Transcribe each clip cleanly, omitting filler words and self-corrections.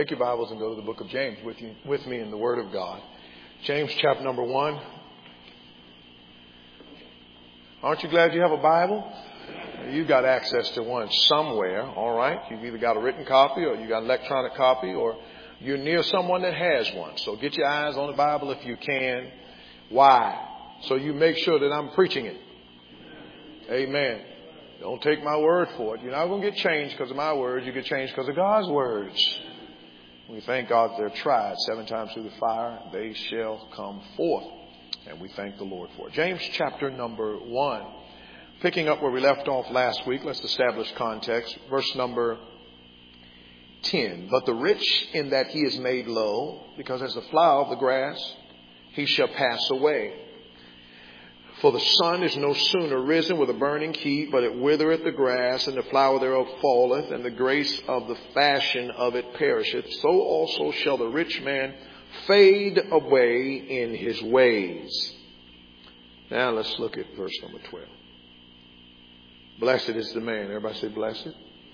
Take your Bibles and go to the book of James with me in the Word of God. James chapter number 1. Aren't you glad you have a Bible? You've got access to one somewhere, all right? You've either got a written copy or you got an electronic copy or you're near someone that has one. So get your eyes on the Bible if you can. Why? So you make sure that I'm preaching it. Amen. Don't take my word for it. You're not going to get changed because of my words. You get changed because of God's words. We thank God they're tried 7 times through the fire. They shall come forth. And we thank the Lord for it. James chapter number 1. Picking up where we left off last week. Let's establish context. Verse number 10. But the rich in that he is made low, because as the flower of the grass, he shall pass away. For the sun is no sooner risen with a burning heat, but it withereth the grass, and the flower thereof falleth, and the grace of the fashion of it perisheth. So also shall the rich man fade away in his ways. Now let's look at verse number 12. Blessed is the man. Everybody say blessed.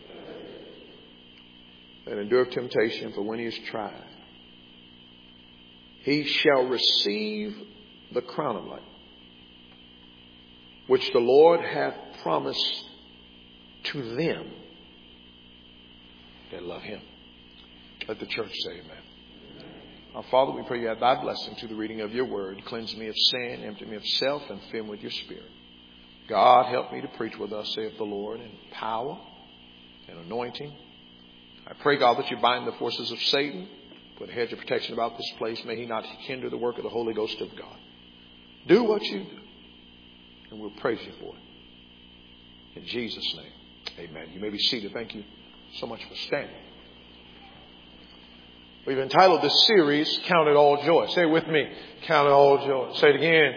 That endureth temptation, for when he is tried, he shall receive the crown of life, which the Lord hath promised to them that love him. Let the church say amen. Our Father, we pray you add thy blessing to the reading of your word. Cleanse me of sin, empty me of self, and fill me with your spirit. God, help me to preach with us, saith the Lord, in power and anointing. I pray, God, that you bind the forces of Satan. Put a hedge of protection about this place. May he not hinder the work of the Holy Ghost of God. Do what you do. And we'll praise you for it. In Jesus' name, amen. You may be seated. Thank you so much for standing. We've entitled this series, Count It All Joy. Say it with me. Count it all joy. Say it again.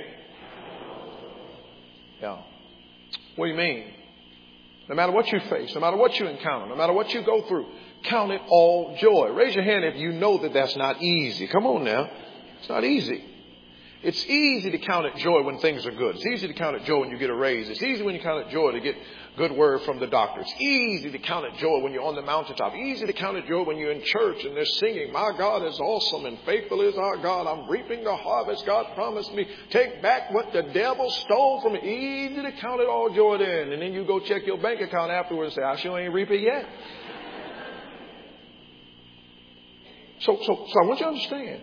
Yeah. What do you mean? No matter what you face, no matter what you encounter, no matter what you go through, count it all joy. Raise your hand if you know that that's not easy. Come on now. It's not easy. It's easy to count it joy when things are good. It's easy to count it joy when you get a raise. It's easy when you count it joy to get good word from the doctor. It's easy to count it joy when you're on the mountaintop. Easy to count it joy when you're in church and they're singing, my God is awesome and faithful is our God. I'm reaping the harvest God promised me. Take back what the devil stole from me. Easy to count it all joy then. And then you go check your bank account afterwards and say, I sure ain't reap it yet. So I want you to understand.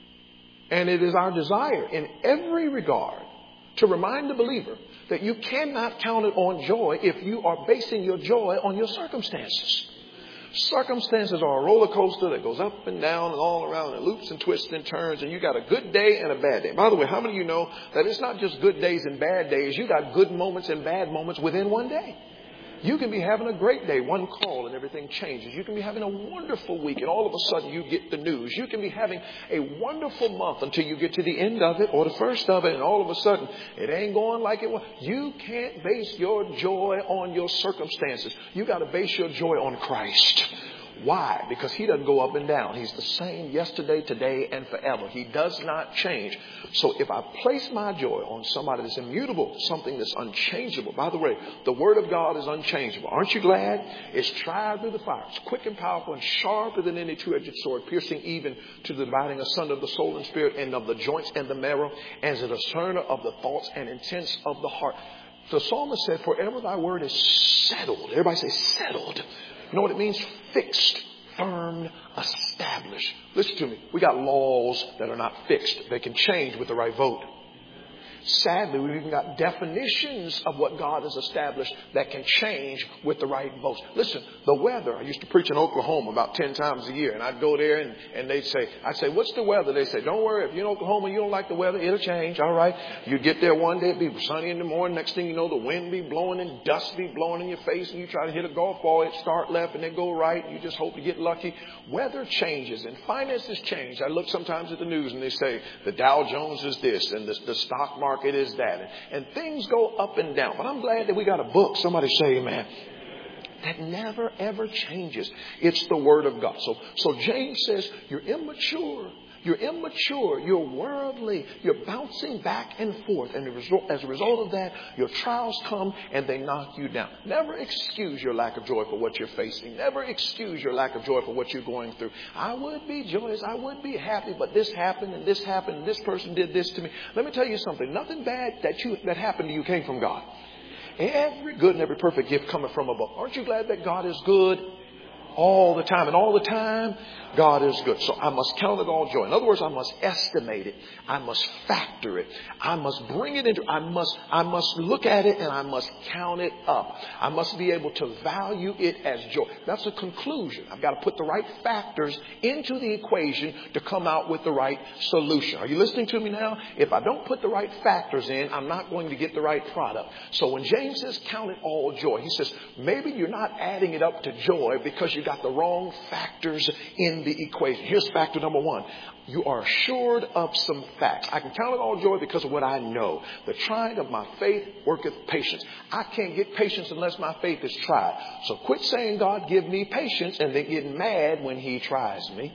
And it is our desire in every regard to remind the believer that you cannot count it on joy if you are basing your joy on your circumstances. Circumstances are a roller coaster that goes up and down and all around and loops and twists and turns. And you got a good day and a bad day. By the way, how many of you know that it's not just good days and bad days? You got good moments and bad moments within one day. You can be having a great day, one call and everything changes. You can be having a wonderful week and all of a sudden you get the news. You can be having a wonderful month until you get to the end of it or the first of it and all of a sudden it ain't going like it was. You can't base your joy on your circumstances. You got to base your joy on Christ. Why? Because he doesn't go up and down. He's the same yesterday, today, and forever. He does not change. So if I place my joy on somebody that's immutable, something that's unchangeable. By the way, the word of God is unchangeable. Aren't you glad? It's tried through the fire. It's quick and powerful and sharper than any two-edged sword, piercing even to the dividing asunder of the soul and spirit and of the joints and the marrow, as a discerner of the thoughts and intents of the heart. The psalmist said, forever thy word is settled. Everybody say settled. You know what it means? Fixed, firm, established. Listen to me. We got laws that are not fixed. They can change with the right vote. Sadly, we've even got definitions of what God has established that can change with the right votes. Listen, the weather. I used to preach in Oklahoma about 10 times a year. And I'd go there and I'd say, what's the weather? They say, don't worry. If you're in Oklahoma and you don't like the weather, it'll change. All right. You get there one day, it'll be sunny in the morning. Next thing you know, the wind be blowing and dust be blowing in your face. And you try to hit a golf ball. It start left and then go right. You just hope to get lucky. Weather changes and finances change. I look sometimes at the news and they say the Dow Jones is this and the stock market is that. And things go up and down. But I'm glad that we got a book. Somebody say amen. That never ever changes. It's the word of God. So James says you're immature. You're immature. You're worldly. You're bouncing back and forth. And as a result of that, your trials come and they knock you down. Never excuse your lack of joy for what you're facing. Never excuse your lack of joy for what you're going through. I would be joyous. I would be happy, but this happened and this happened and this person did this to me. Let me tell you something. Nothing bad that happened to you came from God. Every good and every perfect gift coming from above. Aren't you glad that God is good? All the time. And all the time, God is good. So I must count it all joy. In other words, I must estimate it. I must factor it. I must bring it into, I must look at it and I must count it up. I must be able to value it as joy. That's a conclusion. I've got to put the right factors into the equation to come out with the right solution. Are you listening to me now? If I don't put the right factors in, I'm not going to get the right product. So when James says count it all joy, he says maybe you're not adding it up to joy because you got the wrong factors in the equation. Here's factor number one. You are assured of some facts. I can count it all joy because of what I know. The trying of my faith worketh patience. I can't get patience unless my faith is tried. So quit saying, God, give me patience, and then getting mad when he tries me.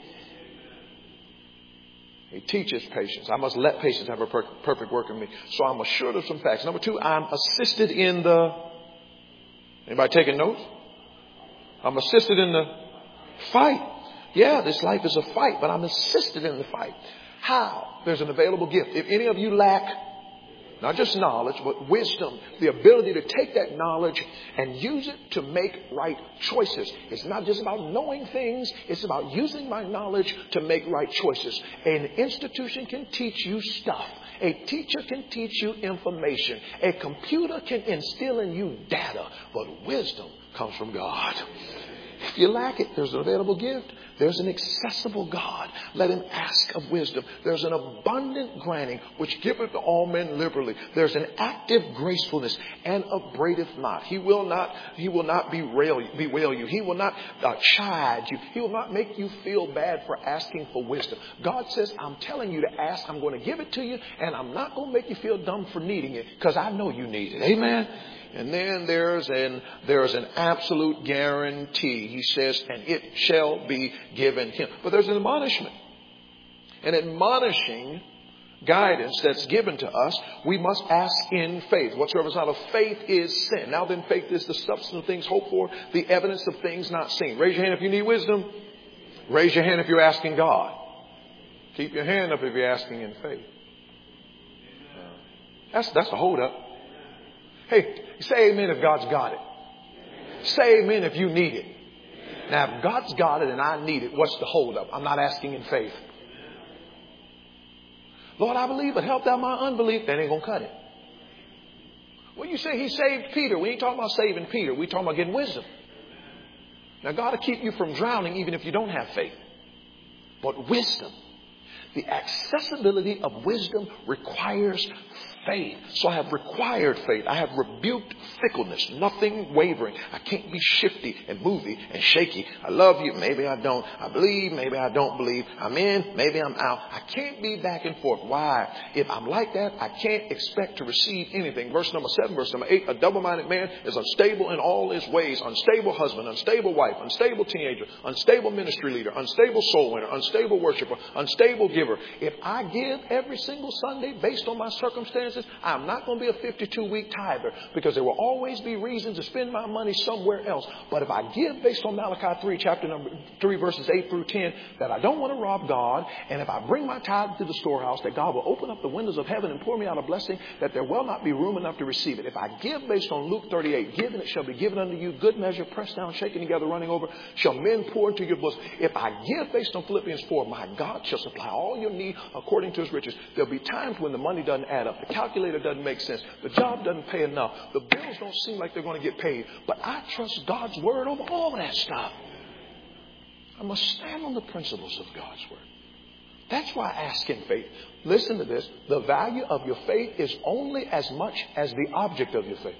He teaches patience. I must let patience have a perfect work in me. So I'm assured of some facts. Number two, I'm assisted in the... Anybody taking notes? I'm assisted in the fight. Yeah, this life is a fight, but I'm assisted in the fight. How? There's an available gift. If any of you lack not just knowledge, but wisdom, the ability to take that knowledge and use it to make right choices. It's not just about knowing things. It's about using my knowledge to make right choices. An institution can teach you stuff. A teacher can teach you information. A computer can instill in you data. But wisdom comes from God. If you lack it, there's an available gift. There's an accessible God. Let him ask of wisdom. There's an abundant granting, which giveth to all men liberally. There's an active gracefulness and upbraideth not. He will not bewail you. He will not chide you. He will not make you feel bad for asking for wisdom. God says, I'm telling you to ask. I'm going to give it to you. And I'm not going to make you feel dumb for needing it, because I know you need it. Amen. And then there's an absolute guarantee. He says, and it shall be given him. But there's an admonishment. An admonishing guidance that's given to us. We must ask in faith. Whatsoever is not of faith is sin. Now then, faith is the substance of things hoped for, the evidence of things not seen. Raise your hand if you need wisdom. Raise your hand if you're asking God. Keep your hand up if you're asking in faith. That's a hold up. Hey, say amen if God's got it. Say amen if you need it. Now, if God's got it and I need it, what's the hold up? I'm not asking in faith. Lord, I believe, but help out my unbelief. That ain't going to cut it. Well, you say he saved Peter. We ain't talking about saving Peter. We're talking about getting wisdom. Now, God will keep you from drowning even if you don't have faith. But wisdom, the accessibility of wisdom requires faith. So I have required faith. I have rebuked fickleness, nothing wavering. I can't be shifty and movey and shaky. I love you. Maybe I don't. I believe. Maybe I don't believe. I'm in. Maybe I'm out. I can't be back and forth. Why? If I'm like that, I can't expect to receive anything. Verse number 7, verse number 8, a double-minded man is unstable in all his ways. Unstable husband, unstable wife, unstable teenager, unstable ministry leader, unstable soul winner, unstable worshiper, unstable giver. If I give every single Sunday based on my circumstances, I'm not going to be a 52-week tither, because there will always be reasons to spend my money somewhere else. But if I give based on Malachi 3, chapter number 3, verses 8 through 10, that I don't want to rob God, and if I bring my tithe to the storehouse, that God will open up the windows of heaven and pour me out a blessing, that there will not be room enough to receive it. If I give based on Luke 38, give and it shall be given unto you, good measure, pressed down, shaken together, running over, shall men pour into your bosom. If I give based on Philippians 4, my God shall supply all your need according to his riches. There'll be times when the money doesn't add up. The calculator doesn't make sense. The job doesn't pay enough. The bills don't seem like they're going to get paid. But I trust God's word over all that stuff. I must stand on the principles of God's word. That's why I ask in faith. Listen to this. The value of your faith is only as much as the object of your faith.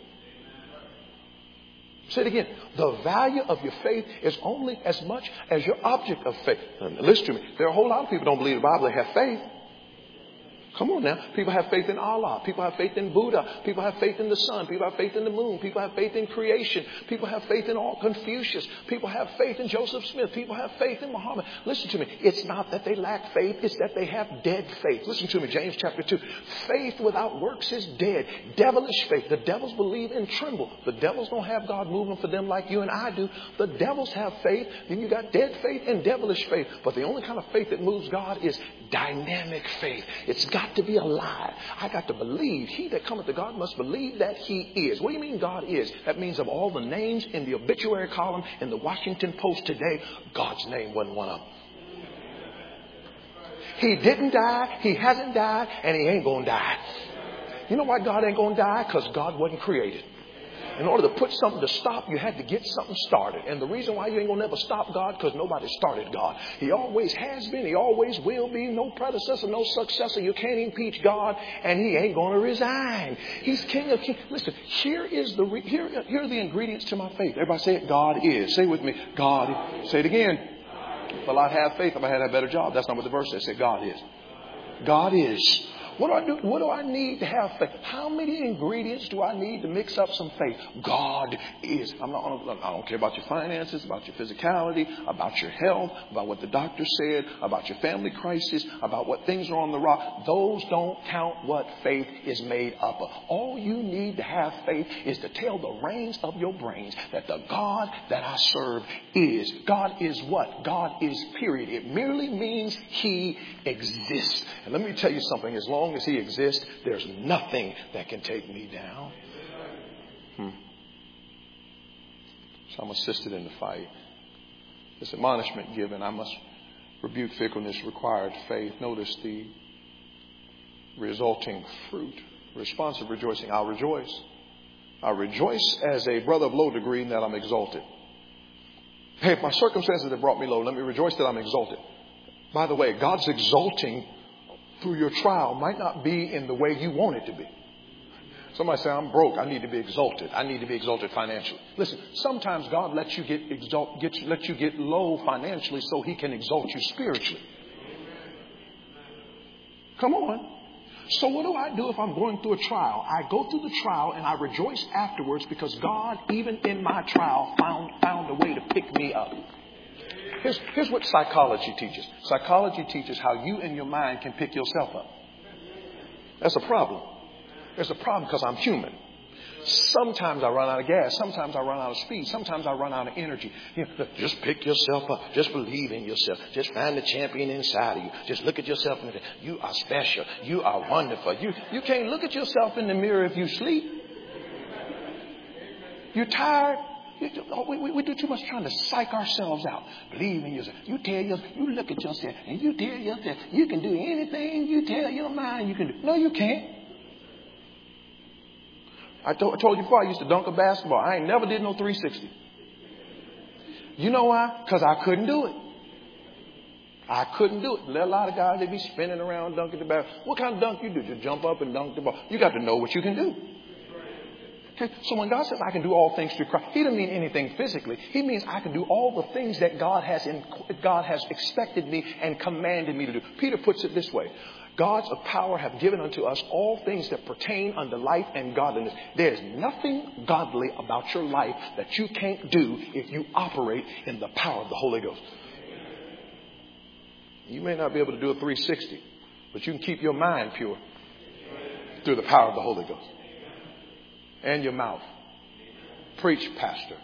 Say it again. The value of your faith is only as much as your object of faith. Now, listen to me. There are a whole lot of people who don't believe the Bible. They have faith. Come on now. People have faith in Allah. People have faith in Buddha. People have faith in the sun. People have faith in the moon. People have faith in creation. People have faith in all Confucius. People have faith in Joseph Smith. People have faith in Muhammad. Listen to me. It's not that they lack faith. It's that they have dead faith. Listen to me. James chapter 2. Faith without works is dead. Devilish faith. The devils believe and tremble. The devils don't have God moving for them like you and I do. The devils have faith. Then you got dead faith and devilish faith. But the only kind of faith that moves God is dynamic faith. It's got to be alive. I got to believe. He that cometh to God must believe that he is. What do you mean God is? That means of all the names in the obituary column in the Washington Post today, God's name wasn't one of them. He didn't die, he hasn't died, and he ain't going to die. You know why God ain't going to die? Because God wasn't created. In order to put something to stop, you had to get something started. And the reason why you ain't going to never stop God, because nobody started God. He always has been. He always will be. No predecessor, no successor. You can't impeach God, and he ain't going to resign. He's King of Kings. Listen, here are the ingredients to my faith. Everybody say it. God is. Say it with me. God is. Say it again. Well, I'd have faith if I had a better job. That's not what the verse says. Say God is. God is. What do I do? What do I need to have faith? How many ingredients do I need to mix up some faith? God is. I don't care about your finances, about your physicality, about your health, about what the doctor said, about your family crisis, about what things are on the rock. Those don't count what faith is made up of. All you need to have faith is to tell the reins of your brains that the God that I serve is. God is what? God is, period. It merely means he exists. And let me tell you something. As long as he exists, there's nothing that can take me down. So I'm assisted in the fight. This admonishment given, I must rebuke fickleness, required faith. Notice the resulting fruit. Responsive rejoicing. I'll rejoice. I'll rejoice as a brother of low degree in that I'm exalted. Hey, if my circumstances have brought me low, let me rejoice that I'm exalted. By the way, God's exalting through your trial might not be in the way you want it to be. Somebody say, I'm broke. I need to be exalted. I need to be exalted financially. Listen, sometimes God lets you get low financially so he can exalt you spiritually. Come on. So what do I do if I'm going through a trial? I go through the trial and I rejoice afterwards because God, even in my trial, found a way to pick me up. Here's what psychology teaches. Psychology teaches how you and your mind can pick yourself up. That's a problem. There's a problem because I'm human. Sometimes I run out of gas. Sometimes I run out of speed. Sometimes I run out of energy. Just pick yourself up. Just believe in yourself. Just find the champion inside of you. Just look at yourself and say, you are special. You are wonderful. You can't look at yourself in the mirror if you sleep. You're tired. We do too much trying to psych ourselves out. Believe in yourself. You look at yourself and you tell yourself you can do anything you tell your mind you can do. No, you can't. I told you before I used to dunk a basketball. I ain't never did no 360. You know why? Because I couldn't do it. I couldn't do it. There are a lot of guys, they be spinning around dunking the basketball. What kind of dunk you do? Just jump up and dunk the ball. You got to know what you can do. Okay, so when God says I can do all things through Christ, he doesn't mean anything physically. He means I can do all the things that God has expected me and commanded me to do. Peter puts it this way. Gods of power have given unto us all things that pertain unto life and godliness. There's nothing godly about your life that you can't do if you operate in the power of the Holy Ghost. You may not be able to do a 360, but you can keep your mind pure through the power of the Holy Ghost. And your mouth. Preach, pastor.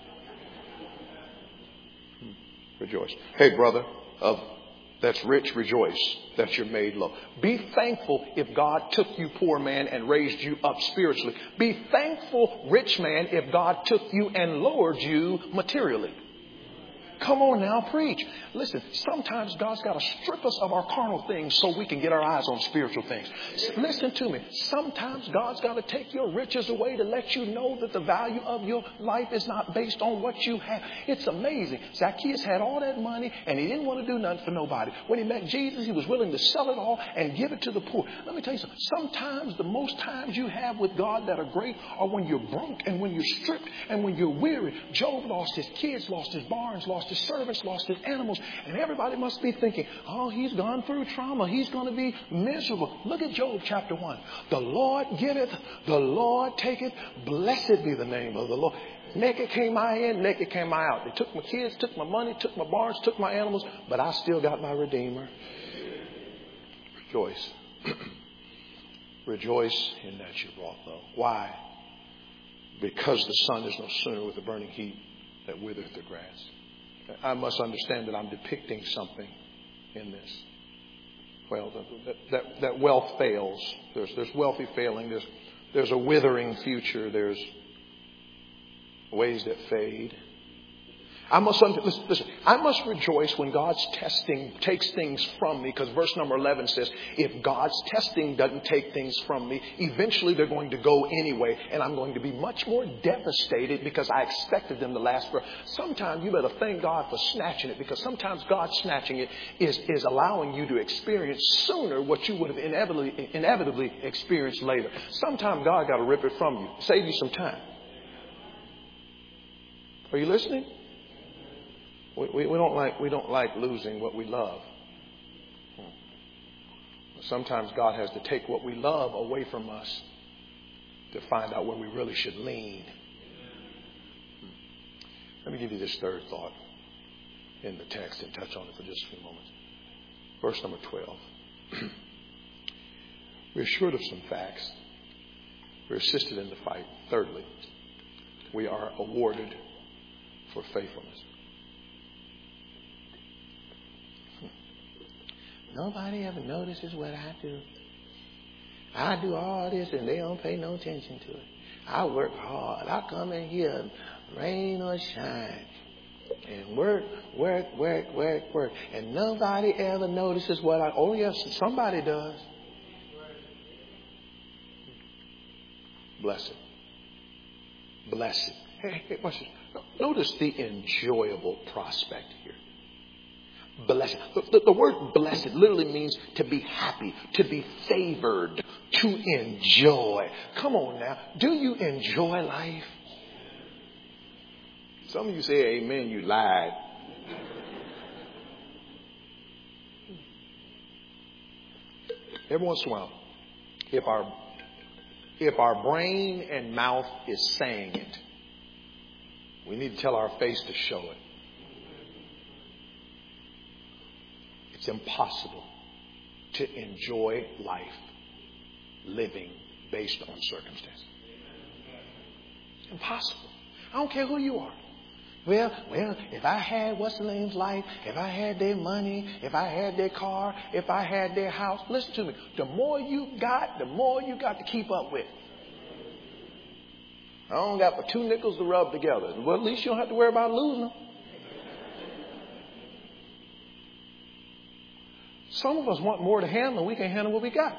Rejoice. Hey, brother that's rich, rejoice that you're made low. Be thankful if God took you, poor man, and raised you up spiritually. Be thankful, rich man, if God took you and lowered you materially. Come on now, preach. Listen, sometimes God's got to strip us of our carnal things so we can get our eyes on spiritual things. Listen to me. Sometimes God's got to take your riches away to let you know that the value of your life is not based on what you have. It's amazing. Zacchaeus had all that money and he didn't want to do nothing for nobody. When he met Jesus, he was willing to sell it all and give it to the poor. Let me tell you something. Sometimes the most times you have with God that are great are when you're broke and when you're stripped and when you're weary. Job lost his kids, lost his barns, lost lost his servants, lost his animals. And everybody must be thinking, oh, he's gone through trauma. He's going to be miserable. Look at Job chapter 1. The Lord giveth, the Lord taketh. Blessed be the name of the Lord. Naked came I in, naked came I out. They took my kids, took my money, took my barns, took my animals, but I still got my Redeemer. Rejoice. Rejoice in that you wrought though. Why? Because the sun is no sooner with a burning heat that withereth the grass. I must understand that I'm depicting something in this. Well, that wealth fails. There's wealthy failing. There's a withering future. There's ways that fade. Listen, I must rejoice when God's testing takes things from me, because verse number 11 says, if God's testing doesn't take things from me, eventually they're going to go anyway, and I'm going to be much more devastated because I expected them to last for. Sometimes you better thank God for snatching it, because sometimes God snatching it is allowing you to experience sooner what you would have inevitably experienced later. Sometimes God got to rip it from you, save you some time. Are you listening? We don't like losing what we love. Sometimes God has to take what we love away from us to find out where we really should lean. Let me give you this third thought in the text and touch on it for just a few moments. Verse number 12. We're assured of some facts. We're assisted in the fight. Thirdly, we are awarded for faithfulness. Nobody ever notices what I do. I do all this and they don't pay no attention to it. I work hard. I come in here, rain or shine, and work. And nobody ever notices what I... Oh, yes, somebody does. Blessed. Blessed. Hey, watch this. Notice the enjoyable prospect here. Blessed. The word blessed literally means to be happy, to be favored, to enjoy. Come on now. Do you enjoy life? Some of you say amen, you lied. Every once in a while, if our brain and mouth is saying it, we need to tell our face to show it. It's impossible to enjoy life living based on circumstances. It's impossible. I don't care who you are. Well, if I had what's the name's life, if I had their money, if I had their car, if I had their house, listen to me. The more you got to keep up with. I don't got but 2 nickels to rub together. Well, at least you don't have to worry about losing them. Some of us want more to handle than we can handle what we got.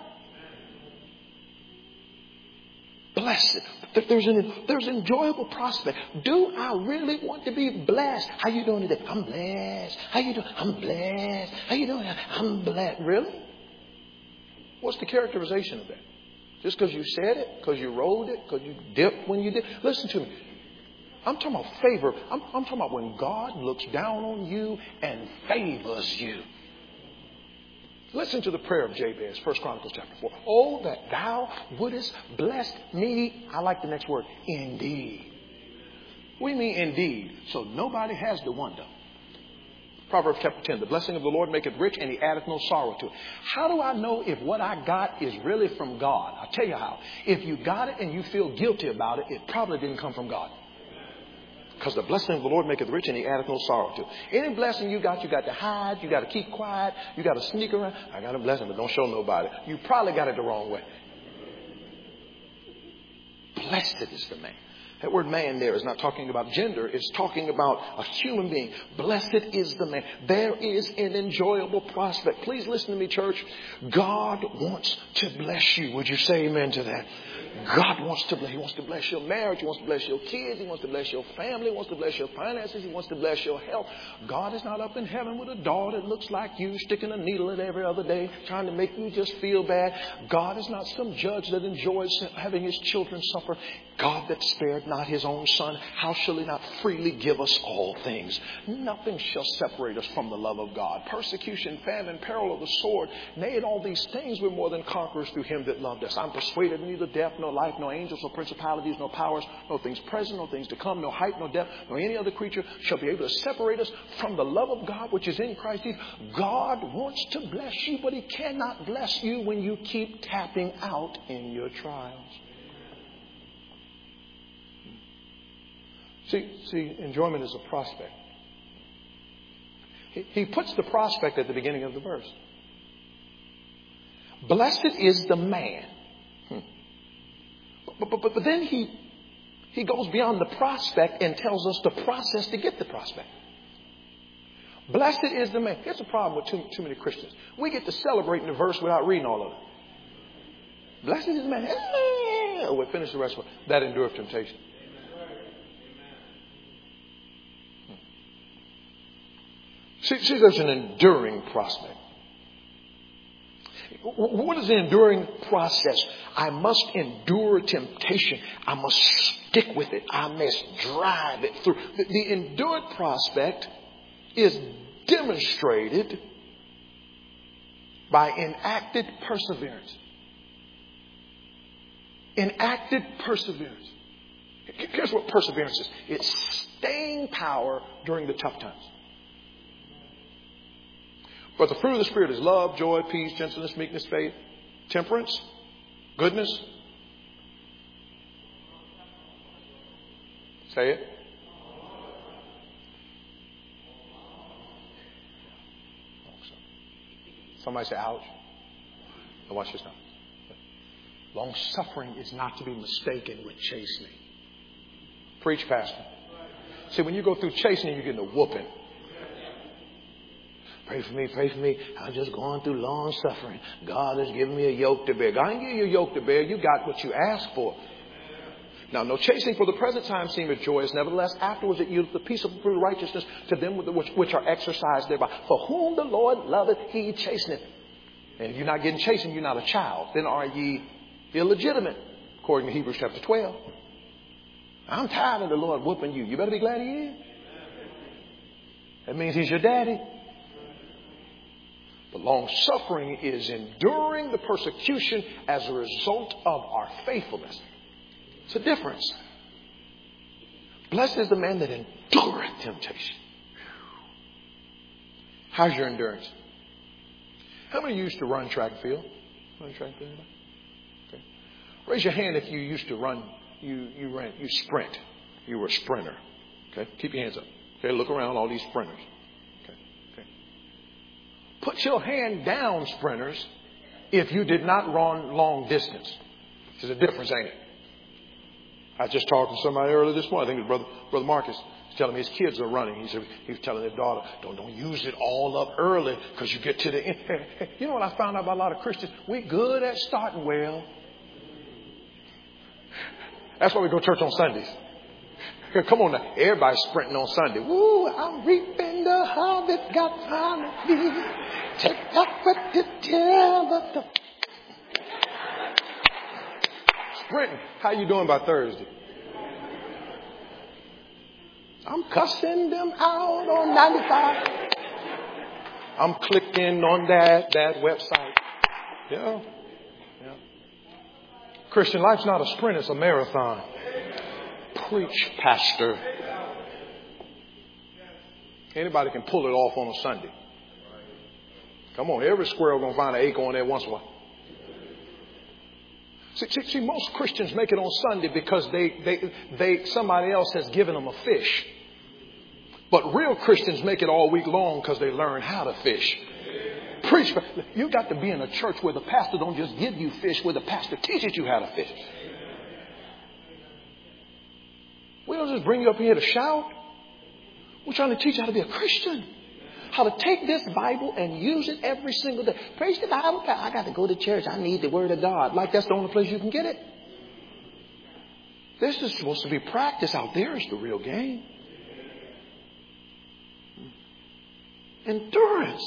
Blessed. There's an enjoyable prospect. Do I really want to be blessed? How you doing today? I'm blessed. How you doing? I'm blessed. How you doing? I'm blessed. Really? What's the characterization of that? Just because you said it, because you rolled it, because you dipped when you did. Listen to me. I'm talking about favor. I'm talking about when God looks down on you and favors you. Listen to the prayer of Jabez, 1 Chronicles chapter 4. Oh, that thou wouldest bless me. I like the next word. Indeed. What do you mean indeed? So nobody has to wonder. Proverbs chapter 10. The blessing of the Lord maketh rich, and he addeth no sorrow to it. How do I know if what I got is really from God? I'll tell you how. If you got it and you feel guilty about it, it probably didn't come from God. Because the blessing of the Lord maketh rich, and he addeth no sorrow to it. Any blessing you got to hide. You got to keep quiet. You got to sneak around. I got a blessing, but don't show nobody. You probably got it the wrong way. Blessed is the man. That word man there is not talking about gender. It's talking about a human being. Blessed is the man. There is an enjoyable prospect. Please listen to me, church. God wants to bless you. Would you say amen to that? God wants to bless. He wants to bless your marriage. He wants to bless your kids. He wants to bless your family. He wants to bless your finances. He wants to bless your health. God is not up in heaven with a doll that looks like you, sticking a needle in every other day, trying to make you just feel bad. God is not some judge that enjoys having his children suffer. God that spared not his own Son, how shall he not freely give us all things? Nothing shall separate us from the love of God. Persecution, famine, peril of the sword. Nay, in all these things we're more than conquerors through him that loved us. I'm persuaded neither death, nor life, nor angels, nor principalities, nor powers, nor things present, nor things to come, nor height, nor depth, nor any other creature shall be able to separate us from the love of God which is in Christ Jesus. God wants to bless you, but he cannot bless you when you keep tapping out in your trials. See, enjoyment is a prospect. He puts the prospect at the beginning of the verse. Blessed is the man. But then he goes beyond the prospect and tells us the process to get the prospect. Blessed is the man. Here's the problem with too many Christians. We get to celebrate in the verse without reading all of it. Blessed is the man. We'll finish the rest of it. That endureth temptation. See, there's an enduring prospect. What is the enduring process? I must endure temptation. I must stick with it. I must drive it through. The endured prospect is demonstrated by enacted perseverance. Enacted perseverance. Here's what perseverance is. It's staying power during the tough times. But the fruit of the Spirit is love, joy, peace, gentleness, meekness, faith, temperance, goodness. Say it. Somebody say, ouch. Now watch this now. Long suffering is not to be mistaken with chastening. Preach, Pastor. See, when you go through chastening, you're getting a whooping. Pray for me, pray for me. I'm just going through long suffering. God has given me a yoke to bear. God didn't give you a yoke to bear. You got what you asked for. Now, no chastening for the present time seemeth joyous. Nevertheless, afterwards it yieldeth the peace of fruit of righteousness to them which are exercised thereby. For whom the Lord loveth, he chasteneth. And if you're not getting chastened, you're not a child. Then are ye illegitimate, according to Hebrews chapter 12. I'm tired of the Lord whooping you. You better be glad he is. That means he's your daddy. But long suffering is enduring the persecution as a result of our faithfulness. It's a difference. Blessed is the man that endureth temptation. How's your endurance? How many of you used to run track and field? Run track and field? Okay. Raise your hand if you used to run. You sprint. You were a sprinter. Okay. Keep your hands up. Okay. Look around, all these sprinters. Put your hand down, sprinters, if you did not run long distance. There's a difference, ain't it? I just talked to somebody earlier this morning. I think it was Brother Marcus. He's telling me his kids are running. He was telling his daughter, don't use it all up early because you get to the end. You know what I found out about a lot of Christians? We're good at starting well. That's why we go to church on Sundays. Come on now. Everybody's sprinting on Sunday. Woo, I'm reaping the harvest God promised me. Take up what the devil. Sprinting. How you doing by Thursday? I'm cussing them out on 95. I'm clicking on that website. Yeah. Christian life's not a sprint, it's a marathon. Preach, Pastor. Anybody can pull it off on a Sunday. Come on, every squirrel gonna find an acorn there once in a while. See, most Christians make it on Sunday because they somebody else has given them a fish. But real Christians make it all week long because they learn how to fish. Preach. You got to be in a church where the pastor don't just give you fish, where the pastor teaches you how to fish. We don't just bring you up here to shout. We're trying to teach you how to be a Christian. How to take this Bible and use it every single day. Praise the Bible. I got to go to church. I need the Word of God. Like that's the only place you can get it. This is supposed to be practice. Out there is the real game. Endurance.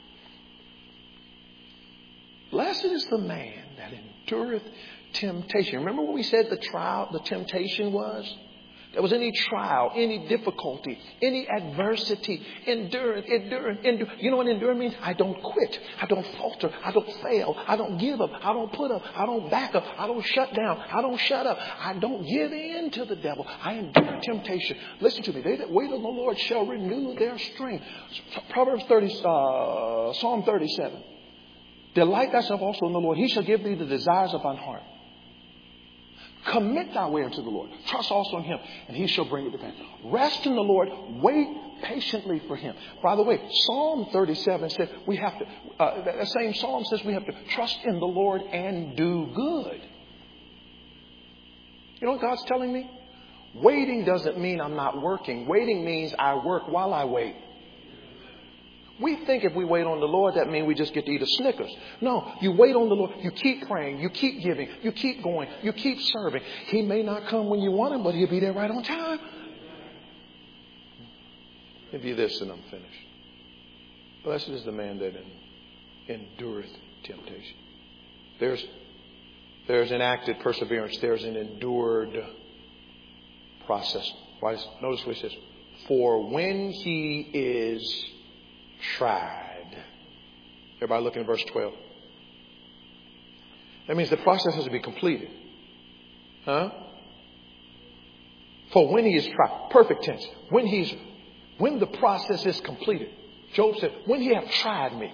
Blessed is the man that endureth temptation. Remember what we said the temptation was? there was any trial, any difficulty, any adversity, endure. You know what endure means? I don't quit. I don't falter. I don't fail. I don't give up. I don't put up. I don't back up. I don't shut down. I don't shut up. I don't give in to the devil. I endure temptation. Listen to me. They that wait on the Lord shall renew their strength. Psalm 37. Delight thyself also in the Lord. He shall give thee the desires of thine heart. Commit thy way unto the Lord. Trust also in him, and he shall bring it to pass. Rest in the Lord. Wait patiently for him. By the way, Psalm 37 said we have to, that same Psalm says we have to trust in the Lord and do good. You know what God's telling me? Waiting doesn't mean I'm not working. Waiting means I work while I wait. We think if we wait on the Lord, that means we just get to eat a Snickers. No, you wait on the Lord. You keep praying. You keep giving. You keep going. You keep serving. He may not come when you want him, but he'll be there right on time. Give you this and I'm finished. Blessed is the man that endureth temptation. There's enacted perseverance. There's an endured process. Notice what it says. For when he is tried. Everybody looking at verse 12. That means the process has to be completed. Huh? For when he is tried. Perfect tense. When the process is completed. Job said, when he hath tried me,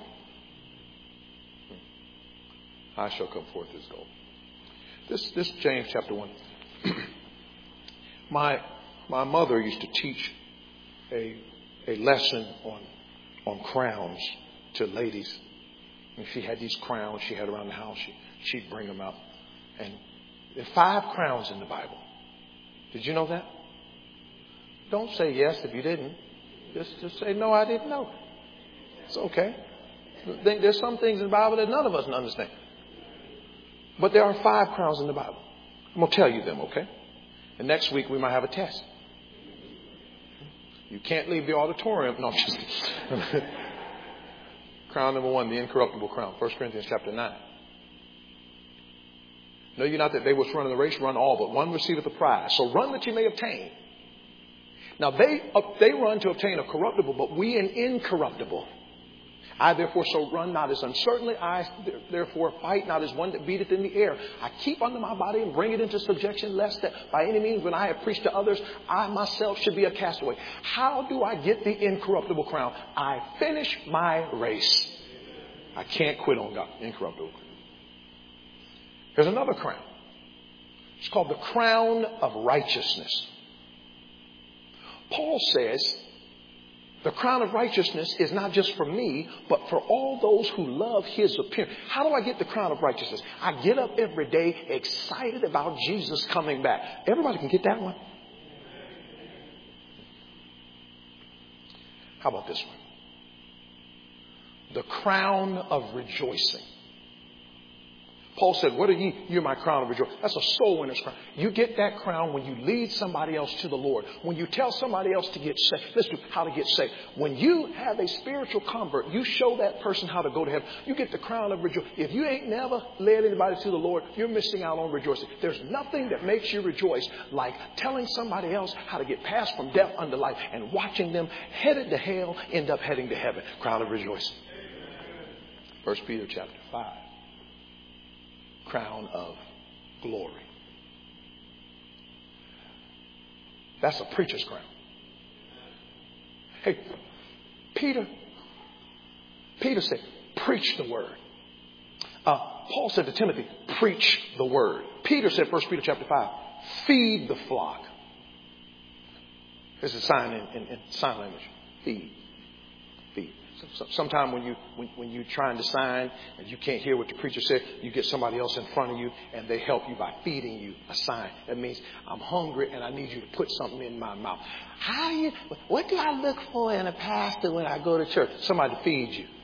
I shall come forth as gold. This James chapter 1. My mother used to teach a lesson on crowns to ladies. And she had these crowns she had around the house. She'd bring them out. And there are 5 crowns in the Bible. Did you know that? Don't say yes if you didn't. Just say, no, I didn't know. It's okay. There's some things in the Bible that none of us understand. But there are 5 crowns in the Bible. I'm going to tell you them, okay? And next week we might have a test. You can't leave the auditorium. No, just crown number 1, the incorruptible crown. 1 Corinthians chapter 9. Know you not that they which run in the race run all, but one receiveth the prize. So run that you may obtain. Now they run to obtain a corruptible, but we an incorruptible. I therefore so run not as uncertainly. I therefore fight not as one that beateth in the air. I keep under my body and bring it into subjection, lest that by any means when I have preached to others, I myself should be a castaway. How do I get the incorruptible crown? I finish my race. I can't quit on God. Incorruptible crown. There's another crown. It's called the crown of righteousness. Paul says, the crown of righteousness is not just for me, but for all those who love his appearance. How do I get the crown of righteousness? I get up every day excited about Jesus coming back. Everybody can get that one? How about this one? The crown of rejoicing. Paul said, what are ye? You're my crown of rejoicing. That's a soul winner's crown. You get that crown when you lead somebody else to the Lord. When you tell somebody else to get saved. Listen to how to get saved. When you have a spiritual convert, you show that person how to go to heaven. You get the crown of rejoicing. If you ain't never led anybody to the Lord, you're missing out on rejoicing. There's nothing that makes you rejoice like telling somebody else how to get past from death unto life and watching them headed to hell end up heading to heaven. Crown of rejoicing. 1 Peter chapter 5. Crown of glory. That's a preacher's crown. Hey, Peter said, preach the word. Paul said to Timothy, preach the word. Peter said, 1 Peter chapter 5, feed the flock. There's a sign in sign language. Feed. Sometime when you're trying to sign and you can't hear what the preacher said, you get somebody else in front of you and they help you by feeding you a sign. That means I'm hungry and I need you to put something in my mouth. What do I look for in a pastor when I go to church? Somebody to feed you.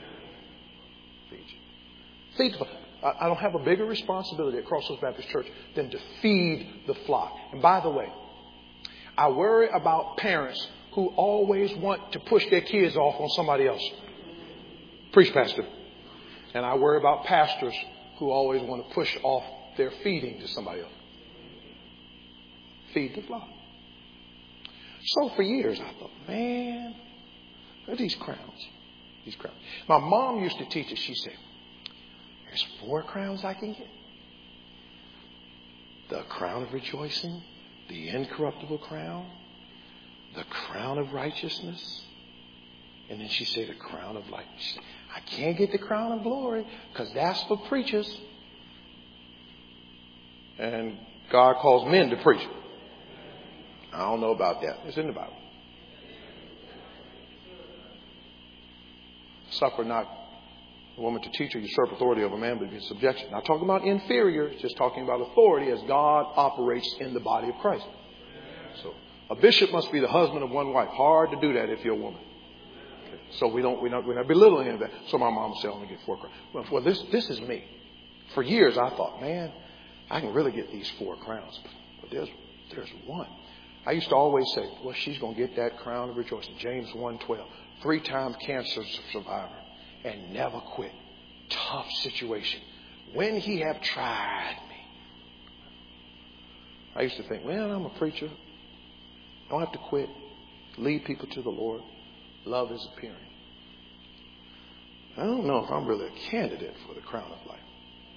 Feed the. I don't have a bigger responsibility at Crossroads Baptist Church than to feed the flock. And by the way, I worry about parents who always want to push their kids off on somebody else. Preach, pastor. And I worry about pastors who always want to push off their feeding to somebody else. Feed the flock. So for years I thought, man, look at these crowns. These crowns. My mom used to teach us. She said, there's 4 crowns I can get. The crown of rejoicing, the incorruptible crown, the crown of righteousness, and then she said the crown of life. She said, I can't get the crown of glory because that's for preachers. And God calls men to preach. I don't know about that. It's in the Bible. Suffer not a woman to teach or usurp authority over man, but be in subjection. Not talking about inferior, it's just talking about authority as God operates in the body of Christ. So a bishop must be the husband of one wife. Hard to do that if you're a woman. Okay. So we're not belittling any of that. So my mom said, I only get 4 crowns. Well, this is me. For years I thought, man, I can really get these 4 crowns. But there's one. I used to always say, well, she's going to get that crown of rejoicing. James 1:12. 3-time cancer survivor and never quit. Tough situation. When he have tried me. I used to think, well, I'm a preacher. Don't have to quit. Lead people to the Lord. Love is appearing. I don't know if I'm really a candidate for the crown of life.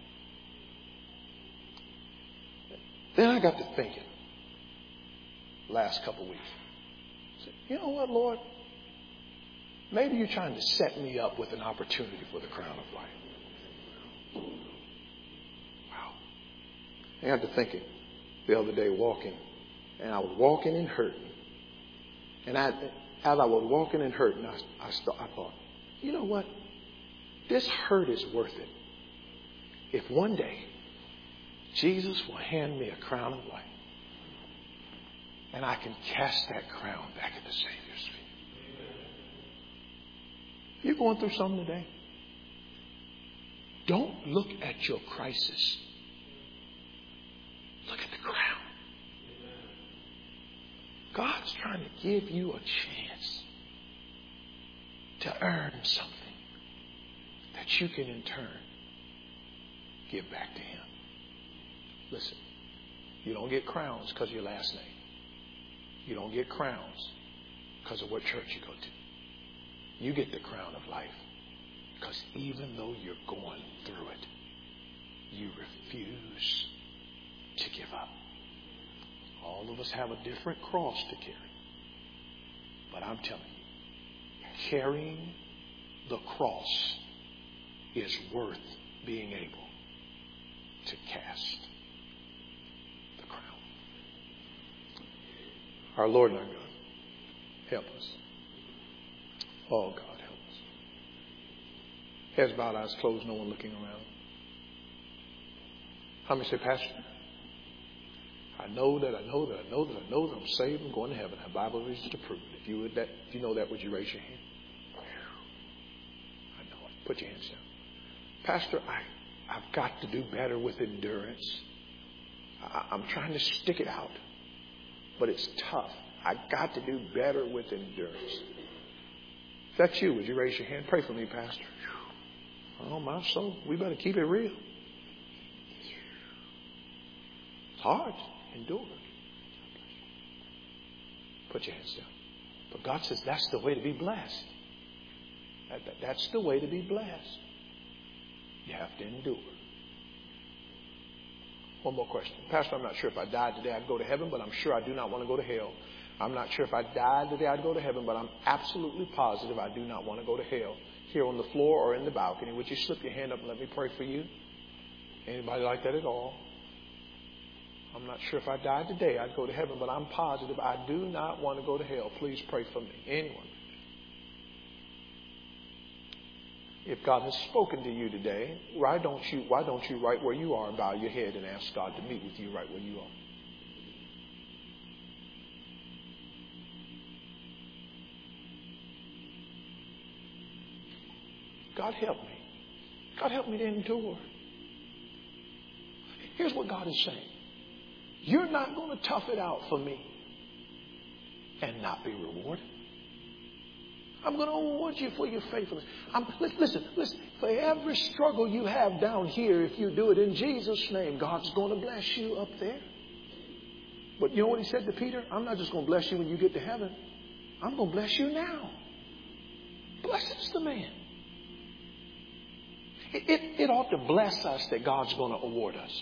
Then I got to thinking. Last couple of weeks. I said, you know what, Lord? Maybe you're trying to set me up with an opportunity for the crown of life. Wow. I got to thinking the other day walking. And I was walking and hurting. And as I was walking and hurting, I thought, you know what? This hurt is worth it. If one day Jesus will hand me a crown of life, and I can cast that crown back at the Savior's feet. You're going through something today. Don't look at your crisis. Look at the crown. God's trying to give you a chance to earn something that you can in turn give back to Him. Listen, you don't get crowns because of your last name. You don't get crowns because of what church you go to. You get the crown of life because even though you're going through it, you refuse to give up. All of us have a different cross to carry. But I'm telling you, carrying the cross is worth being able to cast the crown. Our Lord and our God, help us. Oh, God, help us. Heads bowed, eyes closed, no one looking around. How many say, Pastor, I know that I'm saved and going to heaven. I have Bible reasons to prove it. If you know that, would you raise your hand? I know it. Put your hands down. Pastor, I've got to do better with endurance. I'm trying to stick it out, but it's tough. I've got to do better with endurance. If that's you, would you raise your hand? Pray for me, Pastor. Oh, my soul. We better keep it real. It's hard. Endure. Put your hands down. But God says that's the way to be blessed. That's the way to be blessed. You have to endure. One more question. Pastor, I'm not sure if I died today I'd go to heaven, but I'm sure I do not want to go to hell. I'm not sure if I died today I'd go to heaven, but I'm absolutely positive I do not want to go to hell. Here on the floor or in the balcony, would you slip your hand up and let me pray for you? Anybody like that at all? I'm not sure if I died today I'd go to heaven, but I'm positive I do not want to go to hell. Please pray for me. Anyone? If God has spoken to you today, why don't you right where you are bow your head and ask God to meet with you right where you are? God help me. God help me to endure. Here's what God is saying. You're not going to tough it out for me and not be rewarded. I'm going to reward you for your faithfulness. Listen. For every struggle you have down here, if you do it in Jesus' name, God's going to bless you up there. But you know what he said to Peter? I'm not just going to bless you when you get to heaven. I'm going to bless you now. Blessed is the man. It ought to bless us that God's going to award us.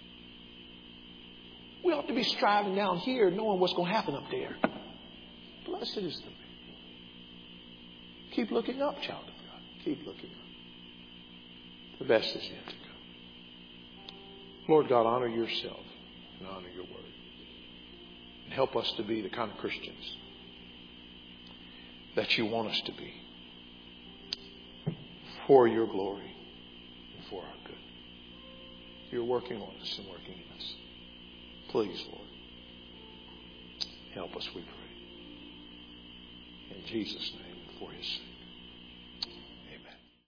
We ought to be striving down here knowing what's going to happen up there. Blessed is the man. Keep looking up, child of God. Keep looking up. The best is yet to come. Lord God, honor yourself and honor your word. And help us to be the kind of Christians that you want us to be. For your glory and for our good. You're working on us and working in us. Please, Lord, help us, we pray. In Jesus' name, for his sake.